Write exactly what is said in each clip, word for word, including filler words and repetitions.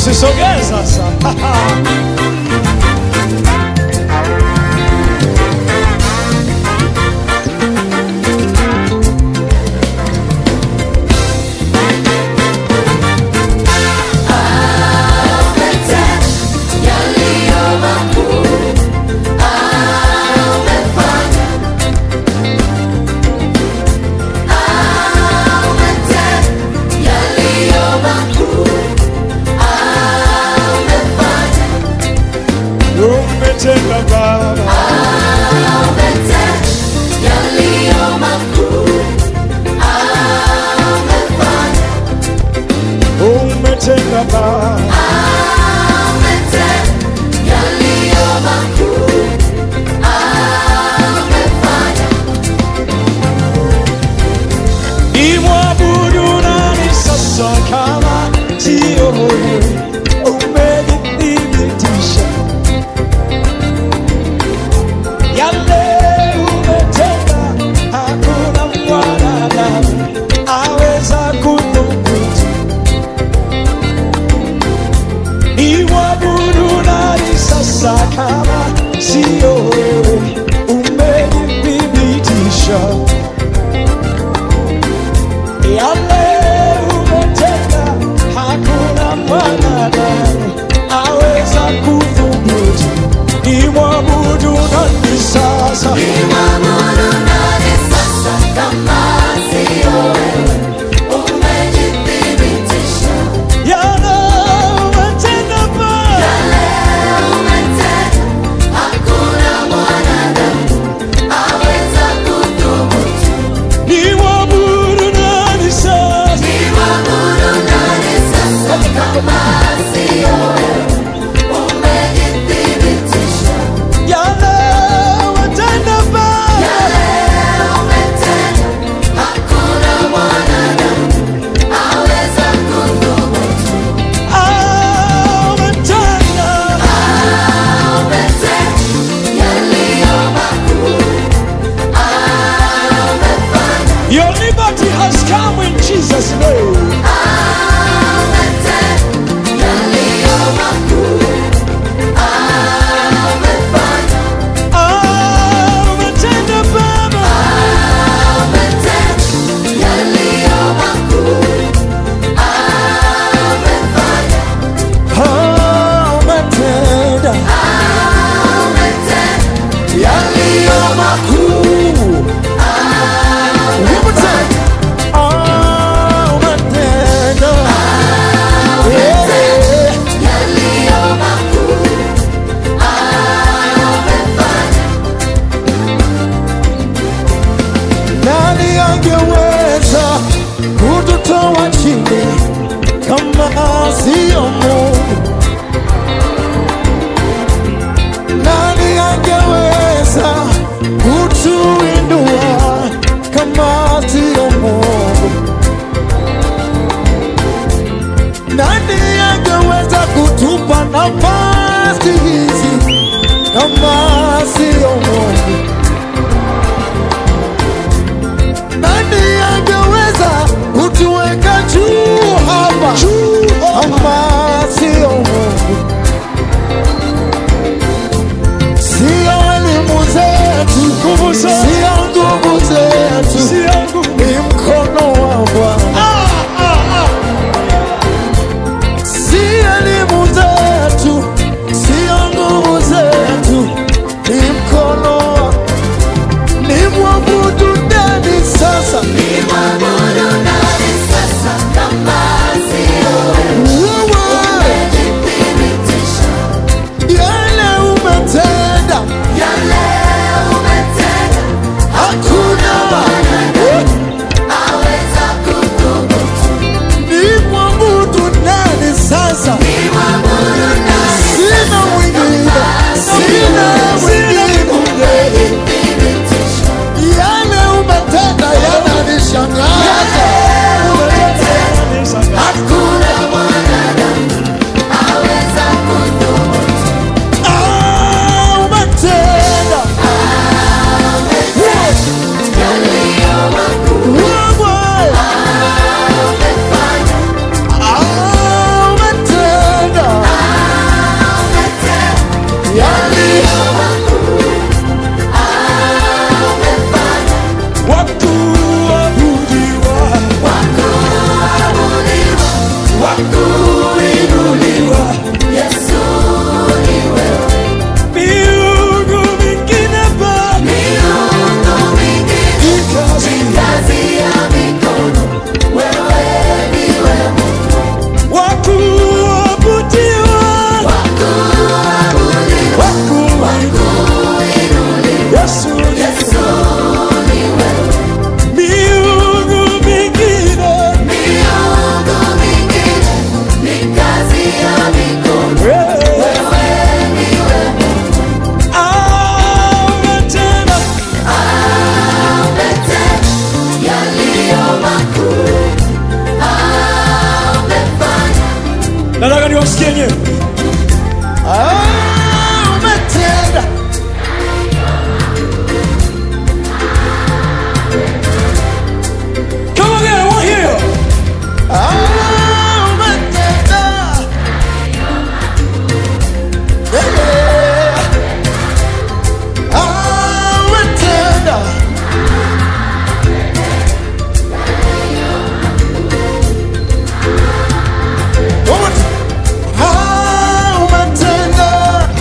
Usisogee sasa. Umetenda Baba, yaliyo makuu, umetenda Baba, yaliyo makuu, imwabudu nani sasa kama sio wewe? Umenithibitisha yale umetenda, hakuna mwanadamu aweza kudhubutu. Imwabudu nani sasa kama sio wewe? Umenithibitisha yale umetenda, hakuna mwanadamu aweza kudhubutu. Imwabudu nani sasa? imwabudu nani sasa kama sio wewe? Umejithibitisha Yale umetenda Baba, yale umetenda, hakuna mwanadamu aweza kudhubutu. imwabudu nani sasa? Imwabudu nani sasa kama sio wewe? Umejithibitisha Yale umetenda Baba, yale umetenda, hakuna mwanadamu aweza kudhubutu. ah, umetenda. Umetenda yaliyo makuu, umefanya. Your liberty has come in Jesus' name. Umetenda yaliyo makuu, umefanya. Ah, umetenda Baba, Umetenda yaliyo makuu, umefanya. ah, umetenda Umetenda yaliyo makuu. Umetenda, ah, umetenda, yeah. yaliyo makuu, umefanya. Nani angeweza kututoa chini kama sio Mungu? Nani angeweza kutuinua kama sio Mungu? Nani angeweza kutupa nafasi hizi kama sio Mungu? Nani angeweza kutuweka juu hapa kama sio Mungu? Sio elimu zetu, sio nguvu zetu, ni mkono wa Bwana. Si elimu zetu, sio nguvu zetu, ni yenyewe. Ah, umetenda. Come again, I want to hear you. Ah, umetenda. Yeah. Ah, umetenda. One more time. Ah, umetenda.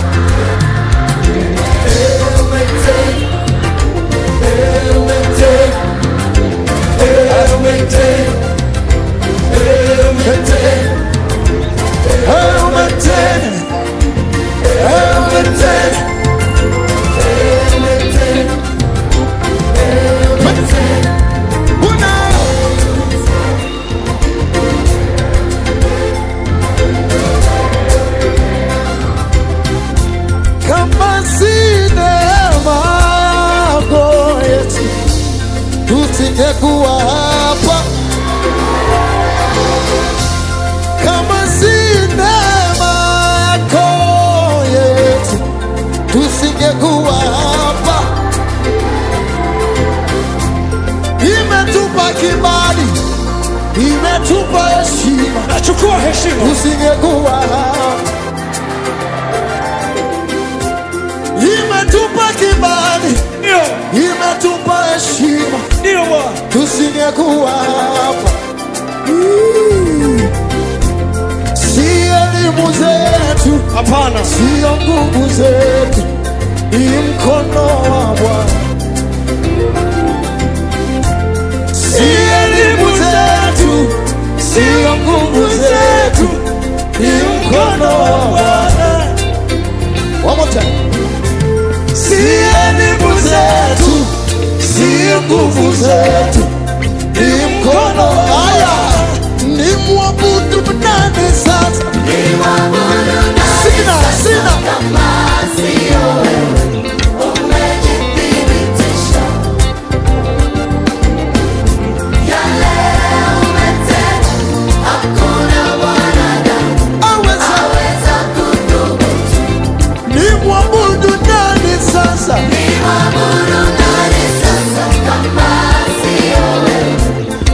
Eh, umetenda. Eh, umetenda. Eh, umetenda. Eh, umetenda. Eh, umetenda. Eh, umetenda. Eh, umetenda. Eh, umetenda. Una. Kama si neema yako Yesu, tusingekuwa hapa. Kama si neema yako Yesu, tusingekuwa hapa. Imetupa kibali, imetupa heshima, Nachukua heshima. tusingekuwa hapa. Imetupa kibali, Ndio. imetupa heshima, Ndio Bwana. tusingekuwa hapa. Mm. Si elimu zetu, Hapana. sio nguvu zetu, ni mkono wa Bwana. Si elimu zetu, sio nguvu zetu, ni mkono wa Bwana. One more time. Si elimu zetu, sio nguvu zetu, ni mkono wa Bwana. Ni mwabudu nani sasa? Sina, sina. Kama sio wewe, umejithibitisha. Yale umetenda, hakuna mwanadamu Aweza. aweza kuthubutu. Ni mwabudu nani sasa? Ni mwabudu nani sasa kama sio wewe?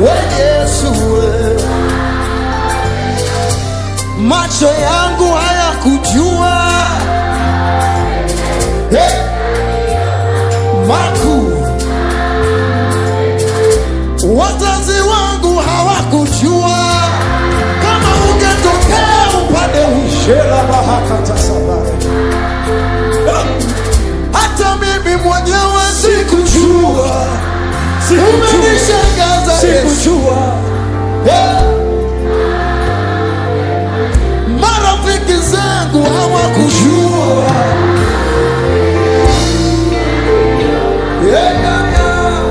Yesu we. Macho yangu hayakujua hey, makuu. Wazazi wangu hawakujua kama ungetokea upande ushela bahakata sabari. Hata mimi mwenyewe sikujua, umenishangaza sikujua hey. Marafiki zangu hawakujua yeah, yeah, yeah.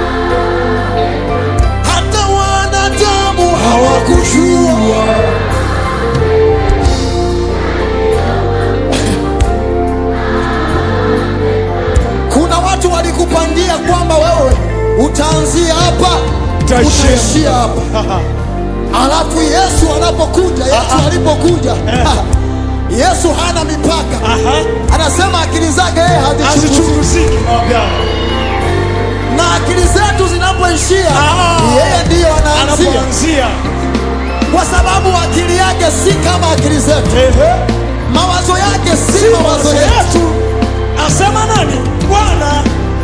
Hata wanadamu hawakujua. Kuna watu walikupangia kwamba wewe utaanzia hapa utaishia hapa. Alafu Yesu anapokuja, Yesu alipokuja, Yesu hana mipaka. Anasema akili zake yeye hazichunguziki. Na akili zetu zinapoishia, yeye ndiyo anaanzia. Kwa sababu akili yake si kama akili zetu. Mawazo yake si mawazo yetu. Asema nani? Bwana.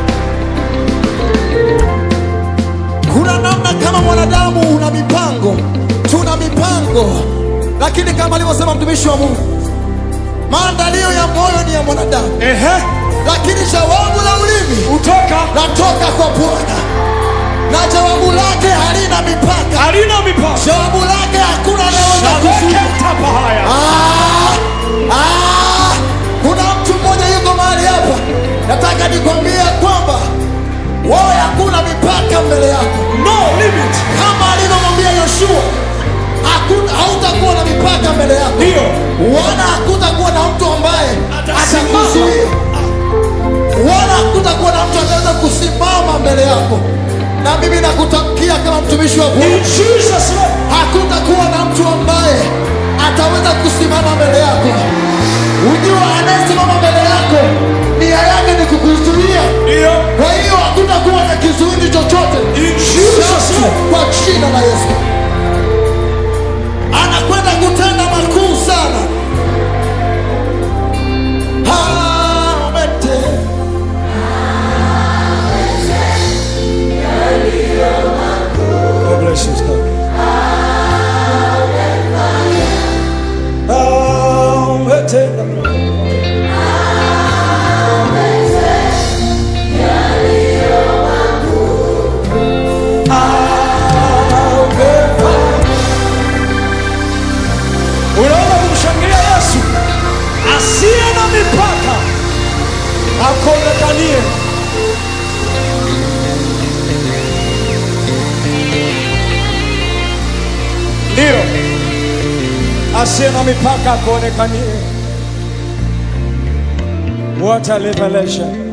Kuna namna kama mwanadamu una mipango, tuna mipango, lakini kama alivyosema mtumishi wa Mungu, maandalio ya moyo ni ya mwanadamu, ehe, lakini jawabu la ulimi utoka natoka kwa Bwana, na jawabu lake halina mipaka, halina mipaka. Jawabu lake hakuna anayeweza kuzuia. Ah, ah, kuna mtu mmoja yuko mahali hapa, nataka nikwambie kwamba wewe hakuna mipaka mbele yako. No limit. Kama alivyomwambia Yoshua, hakuna, hautakuwa na mipaka mbele yako. Ndio. Wala hakutakuwa na mtu ambaye atakuzuia. Wala hakutakuwa na mtu anaweza kusimama mbele yako. Na mimi nakutamkia kama mtumishi wa Bwana, in Jesus name, hakutakuwa na mtu ambaye ataweza kusimama mbele yako. Unajua anayesimama mbele yako nia yake ni kukuzuia. Ndio. Kwa hiyo hakutakuwa na kizuizi chochote. In Jesus name, kwa jina la Yesu. Anakwenda kutenda makuu sana. God bless you, God. Unaona kumshangilia Yesu asiye na mipaka akonekanie. Ndio, asiye na mipaka akonekanie. What a revelation.